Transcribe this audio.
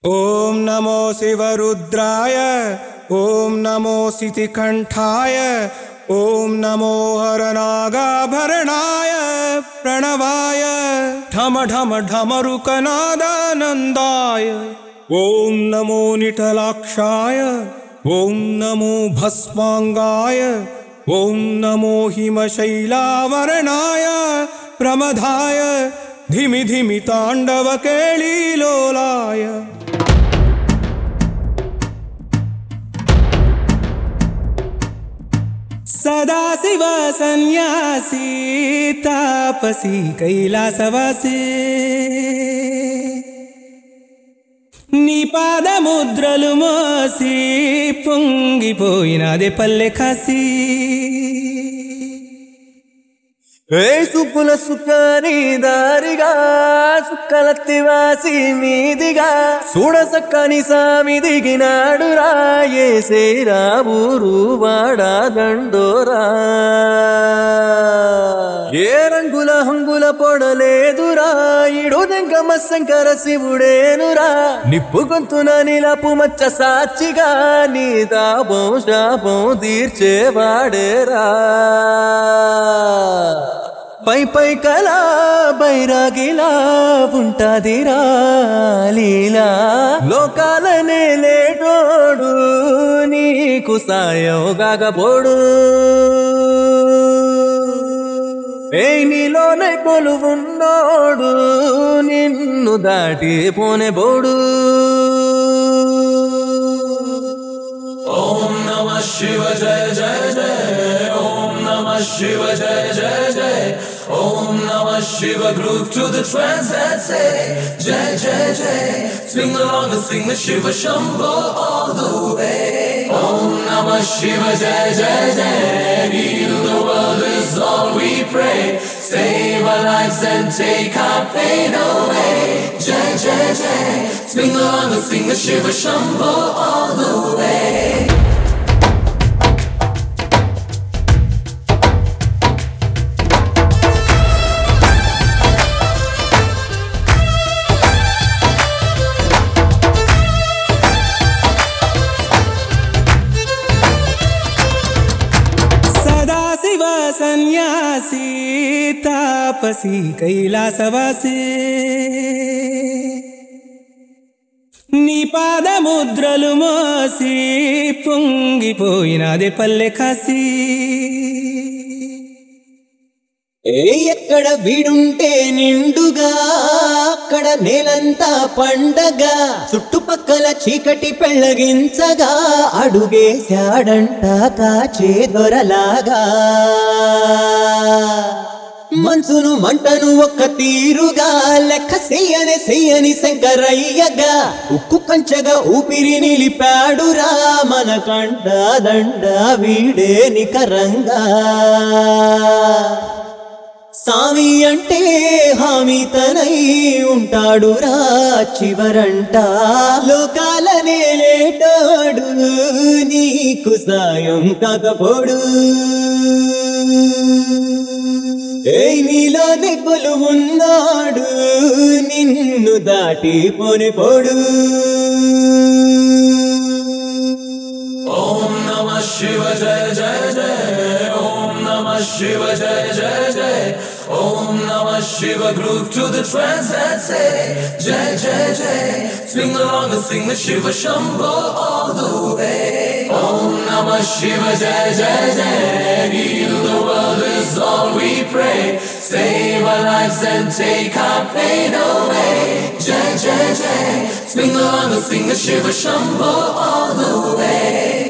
ओम नमो शिवरुद्राय, ओम नमो सितिकंठाय, ओम नमो हरनागाभरणाय प्रणवाय ढम ढम ढमरुकनादानंदाय। ओम नमो निटलाक्षाय, ओम नमो भस्मांगाय, ओम नमो हिमशैलावरणाय प्रमदाय धिमि धिमि तांडव केळीलोलाय। सदाशिव सन्यासी तापसी कैलासवासी, నీ పాదముద్రలు మోసి పొంగిపోయినదే పల్లె కాసి। సుక్కుల సుక్కని దారిగా సుక్కలత్తివాసి మీదిగా చూడసక్కని సామి దిగినాడురా ఏసేరా ఊరు వాడా దండోరా। ఏ రంగుల హంగుల పొడలేదురా ఇడు దెంగమ శంకర శివుడేనురా। నిప్పు గొంతున నిలపు మచ్చ సాక్షిగా నీ తాపం శాపం తీర్చేవాడేరా। పై పై కలా బైరాగిలా ఉంటాదిరా లీలా, లోకాలనే లేటోడు నీకు సాయం కాకపోడు। నీలోనే కొలువున్నోడు నిన్ను దాటి పోనే బోడు। ओम नमः शिव जय जय जय, ओम नमः शिव जय जय जय, ओम नमः Shiv groove to the trance and say jai jai jai, swing along and sing the Shiva Shambho all the way। Om namah shiva jai jai jai, heal the world is all we pray, save our lives and take our pain away। Jai jai jai, swing along and sing the Shiva Shambho all the way। Sadashiv सन्यासी तापसी कैलासवासी, నీ పాదముద్రలు మోసి పొంగిపోయినదే పల్లె కాసి। ఎక్కడ వీడుంటే నిండుగా అక్కడ నేలంతా పండగ, చుట్టుపక్కల చీకటి పెళ్ళగించగా అడుగేశాడంట కాచే దొరలాగా। మనసును మంటను ఒక్క తీరుగా లెక్క చెయ్యని శంకరయ్యగా, ఉక్కు కంచగా ఊపిరి నిలిపాడురా మన కంట దండ వీడే నికరంగా। సామి అంటే హామీ తనై ఉంటాడురా చివరంట, లోకాలనే లేటాడు నీకు సాయం కాకపోడు। నీలోనే కొలువున్నాడు నిన్ను దాటి పోనే పోడు। Om Namah Shiva Jai Jai Jai, Om Namah Shiva Jai Jai Jai, Om Namah Shiva groove to the trance and say Jai Jai Jai, swing along and sing the Shiva Shambho all the way। Om Namah Shiva Jai Jai Jai, heal the world is all we pray, save our lives and take our pain away। Jai Jai Jai, swing along and sing the Shiva Shambho all the way।